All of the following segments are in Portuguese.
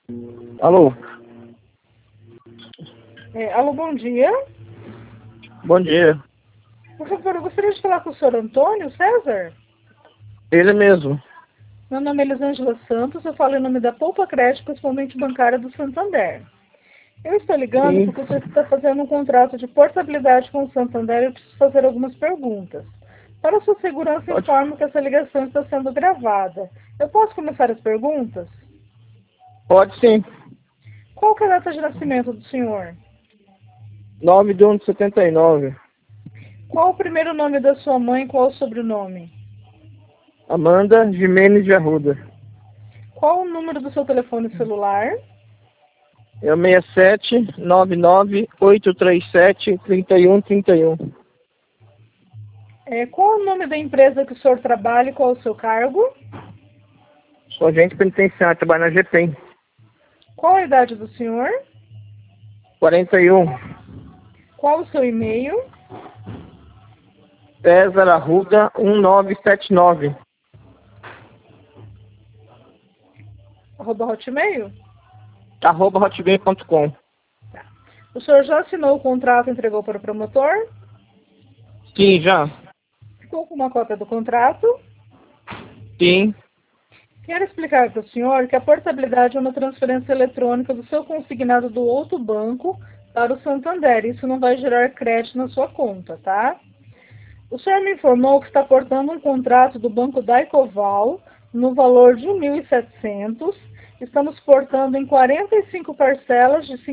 Alô? Alô, bom dia. Bom dia. Por favor, eu gostaria de falar com o senhor Antônio César. Ele mesmo. Meu nome é Elisângela Santos, eu falo em nome da Poupa Crédito, principalmente bancária do Santander. Eu estou ligando Sim. porque você está fazendo um contrato de portabilidade com o Santander e eu preciso fazer algumas perguntas. Para sua segurança, Pode, informo que essa ligação está sendo gravada. Eu posso começar as perguntas? pode sim. Qual que é a data de nascimento do senhor? 9/1/79. Qual o primeiro nome da sua mãe e qual o sobrenome? Amanda Jimenez de Arruda. Qual o número do seu telefone celular? É o 67-99-837-3131. Qual o nome da empresa que o senhor trabalha e qual o seu cargo? Sou agente penitenciário, trabalho na GPEM. Qual a idade do senhor? 41. Qual o seu e-mail? César Arruda 1979. @hotmail? @hotmail.com. O senhor já assinou o contrato e entregou para o promotor? Sim, já. Ficou com uma cópia do contrato? Sim. Quero explicar para o senhor que a portabilidade é uma transferência eletrônica do seu consignado do outro banco para o Santander. Isso não vai gerar crédito na sua conta, tá? O senhor me informou que está portando um contrato do Banco Daicoval no valor de 1.700. Estamos portando em 45 parcelas de R$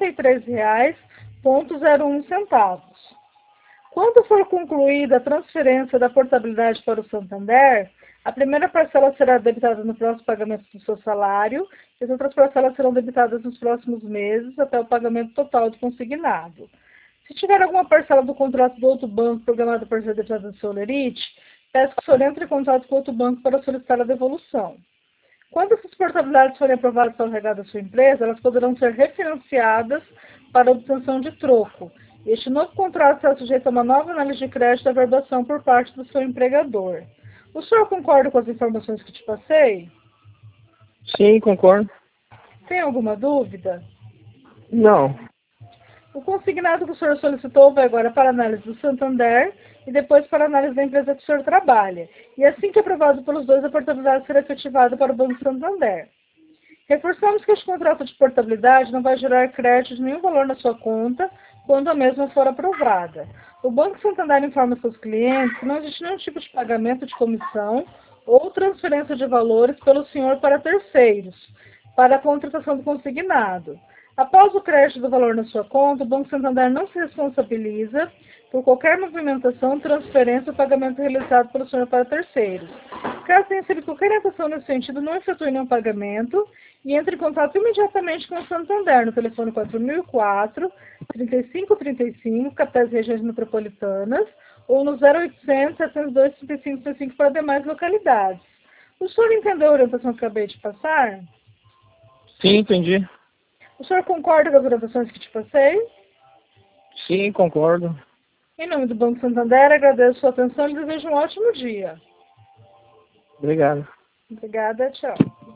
53,01. Quando for concluída a transferência da portabilidade para o Santander, a primeira parcela será debitada no próximo pagamento do seu salário e as outras parcelas serão debitadas nos próximos meses até o pagamento total do consignado. Se tiver alguma parcela do contrato do outro banco programada para ser debitada no seu lerite, peço que o senhor entre em contato com outro banco para solicitar a devolução. Quando essas portabilidades forem aprovadas pelo regado da sua empresa, elas poderão ser refinanciadas para obtenção de troco. Este novo contrato será sujeito a uma nova análise de crédito e averbação por parte do seu empregador. O senhor concorda com as informações que te passei? Sim, concordo. Tem alguma dúvida? Não. O consignado que o senhor solicitou vai agora para a análise do Santander e depois para a análise da empresa que o senhor trabalha. E assim que aprovado pelos dois, a portabilidade será efetivada para o Banco Santander. Reforçamos que este contrato de portabilidade não vai gerar crédito de nenhum valor na sua conta quando a mesma for aprovada. O Banco Santander informa seus clientes que não existe nenhum tipo de pagamento de comissão ou transferência de valores pelo senhor para terceiros, para a contratação do consignado. Após o crédito do valor na sua conta, o Banco Santander não se responsabiliza por qualquer movimentação, transferência ou pagamento realizado pelo senhor para terceiros. Caso tenha recebido qualquer orientação nesse sentido, não efetue nenhum pagamento e entre em contato imediatamente com o Santander no telefone 4004-3535, capitais e regiões metropolitanas, ou no 0800 702 3535 para demais localidades. O senhor entendeu a orientação que acabei de passar? Sim, entendi. O senhor concorda com as orientações que te passei? Sim, concordo. Em nome do Banco Santander, agradeço a sua atenção e desejo um ótimo dia. Obrigado. Obrigada, tchau.